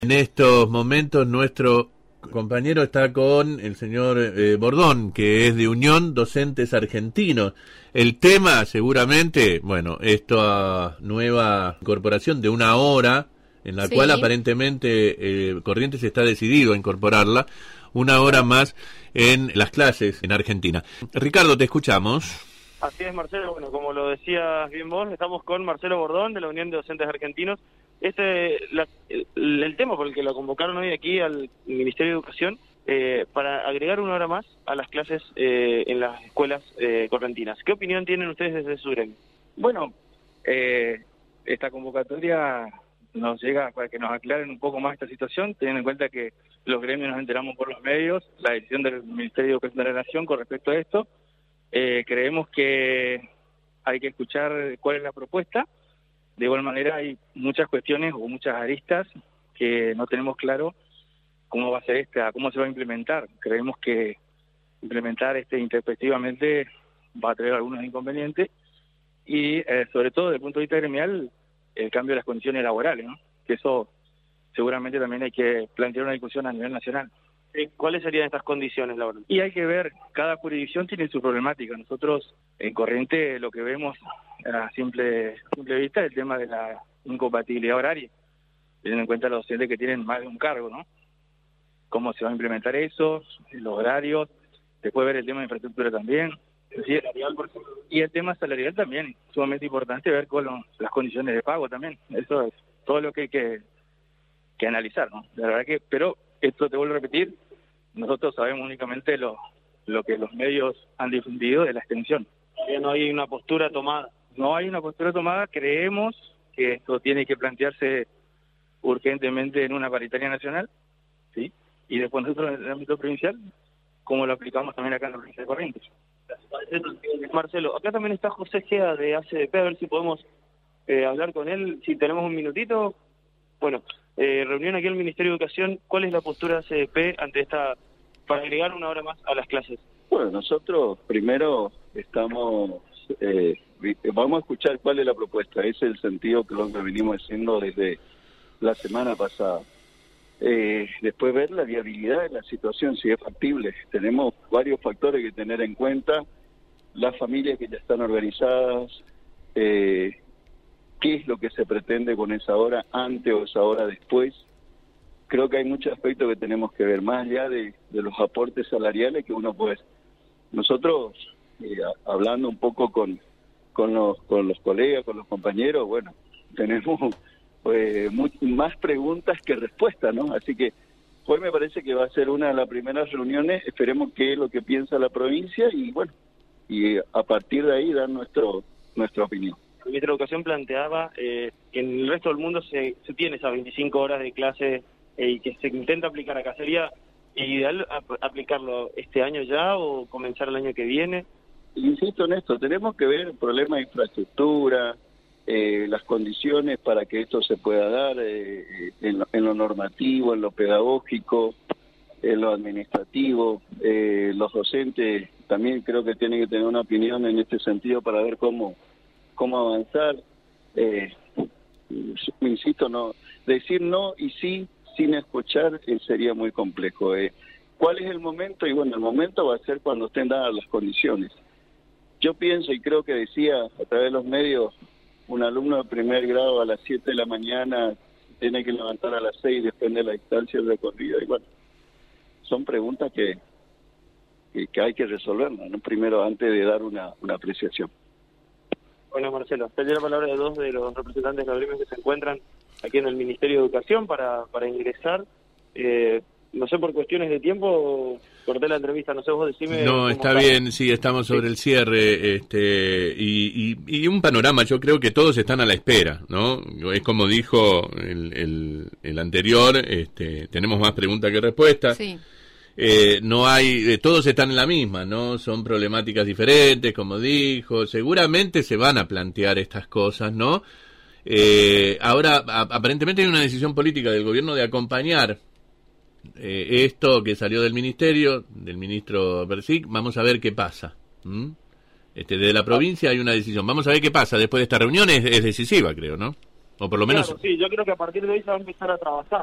En estos momentos nuestro compañero está con el señor Bordón, que es de Unión Docentes Argentinos. El tema seguramente, bueno, esta nueva incorporación de una hora, en la cual aparentemente Corrientes está decidido a incorporarla, una hora más en las clases en Argentina. Ricardo, te escuchamos. Así es, Marcelo. Bueno, como lo decías bien vos, estamos con Marcelo Bordón de la Unión de Docentes Argentinos. El tema por el que lo convocaron hoy aquí al Ministerio de Educación para agregar una hora más a las clases en las escuelas correntinas. ¿Qué opinión tienen ustedes desde su gremio? Bueno, esta convocatoria nos llega para que nos aclaren un poco más esta situación, teniendo en cuenta que los gremios nos enteramos por los medios, la decisión del Ministerio de Educación de la Nación con respecto a esto. Creemos que hay que escuchar cuál es la propuesta. De igual manera hay muchas cuestiones o muchas aristas que no tenemos claro cómo va a ser cómo se va a implementar. Creemos que implementar intempestivamente va a traer algunos inconvenientes y sobre todo desde el punto de vista gremial el cambio de las condiciones laborales, ¿no? Que eso seguramente también hay que plantear una discusión a nivel nacional. ¿Cuáles serían estas condiciones laborales? Y hay que ver, cada jurisdicción tiene su problemática. Nosotros en Corrientes lo que vemos a simple vista es el tema de la incompatibilidad horaria, teniendo en cuenta los docentes que tienen más de un cargo, ¿no? Cómo se va a implementar eso, los horarios, después ver el tema de infraestructura también, y el tema salarial también, sumamente importante ver con las condiciones de pago también. Eso es todo lo que hay que analizar, ¿no? La verdad que, pero esto te vuelvo a repetir, nosotros sabemos únicamente lo que los medios han difundido de la extensión. Ya no hay una postura tomada. No hay una postura tomada, creemos que esto tiene que plantearse urgentemente en una paritaria nacional, ¿sí? Y después nosotros en el ámbito provincial, como lo aplicamos también acá en la provincia de Corrientes. Marcelo, acá también está José Gea de ACDP, a ver si podemos hablar con él, si tenemos un minutito. Bueno, reunión aquí en el Ministerio de Educación, ¿cuál es la postura de ACDP ante para agregar una hora más a las clases? Bueno, nosotros primero vamos a escuchar cuál es la propuesta. Ese es el sentido que lo que venimos haciendo desde la semana pasada. Después ver la viabilidad de la situación, si es factible. Tenemos varios factores que tener en cuenta, las familias que ya están organizadas, qué es lo que se pretende con esa hora antes o esa hora después. Creo que hay muchos aspectos que tenemos que ver, más allá de los aportes salariales que uno puede. Nosotros, hablando un poco con los colegas, con los compañeros, bueno, tenemos más preguntas que respuestas, ¿no? Así que hoy me parece que va a ser una de las primeras reuniones, esperemos que es lo que piensa la provincia y bueno, y a partir de ahí dar nuestra opinión. El ministro de Educación planteaba que en el resto del mundo se tiene esas 25 horas de clase y que se intenta aplicar acá. ¿Sería ideal aplicarlo este año ya o comenzar el año que viene? Insisto en esto, tenemos que ver el problema de infraestructura, las condiciones para que esto se pueda dar en lo normativo, en lo pedagógico, en lo administrativo. Los docentes también creo que tienen que tener una opinión en este sentido para ver cómo avanzar. Insisto, no decir no y sí sin escuchar sería muy complejo. ¿Cuál es el momento? Y bueno, el momento va a ser cuando estén dadas las condiciones. Yo pienso y creo que decía a través de los medios, un alumno de primer grado a las 7 de la mañana tiene que levantar a las 6, depende de la distancia del recorrido. Y bueno, son preguntas que hay que resolverlas, ¿no? Primero, antes de dar una apreciación. Bueno, Marcelo, te doy la palabra de dos de los representantes de los gremios que se encuentran aquí en el Ministerio de Educación para ingresar. No sé, por cuestiones de tiempo, corté la entrevista, no sé, vos decime... No, está bien, sí, estamos sobre el cierre, y un panorama, yo creo que todos están a la espera, ¿no? Es como dijo el anterior, tenemos más preguntas que respuestas. Sí. No hay, todos están en la misma, ¿no? Son problemáticas diferentes, como dijo, seguramente se van a plantear estas cosas, ¿no? Ahora, aparentemente hay una decisión política del gobierno de acompañar esto que salió del ministerio, del ministro Bersic. Vamos a ver qué pasa. Desde la provincia hay una decisión. Vamos a ver qué pasa después de esta reunión. Es decisiva, creo, ¿no? O por lo menos... Claro, sí, yo creo que a partir de hoy se va a empezar a trabajar.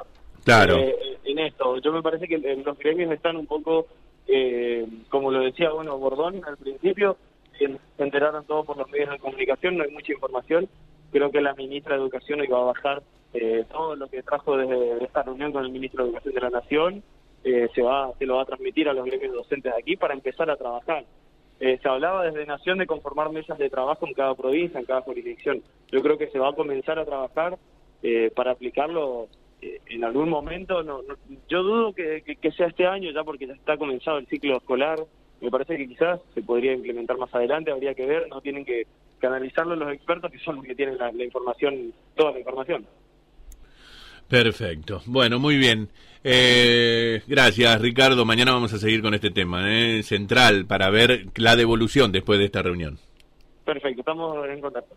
Claro. En esto. Yo me parece que los gremios están un poco, como lo decía Bordón al principio, se enteraron todos por los medios de comunicación, no hay mucha información. Creo que la ministra de Educación hoy va a bajar todo lo que trajo desde esta reunión con el ministro de Educación de la Nación, se lo va a transmitir a los gremios docentes de aquí para empezar a trabajar. Se hablaba desde Nación de conformar mesas de trabajo en cada provincia, en cada jurisdicción. Yo creo que se va a comenzar a trabajar para aplicarlo en algún momento. Yo dudo que sea este año ya, porque ya está comenzado el ciclo escolar. Me parece que quizás se podría implementar más adelante, habría que ver, no tienen que analizarlo los expertos, que son los que tienen la información, toda la información. Perfecto. Bueno, muy bien. Gracias, Ricardo. Mañana vamos a seguir con este tema central para ver la devolución después de esta reunión. Perfecto, estamos en contacto.